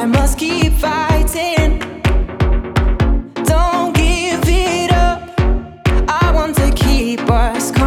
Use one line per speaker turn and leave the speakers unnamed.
I must keep fighting. Don't give it up. I want to keep us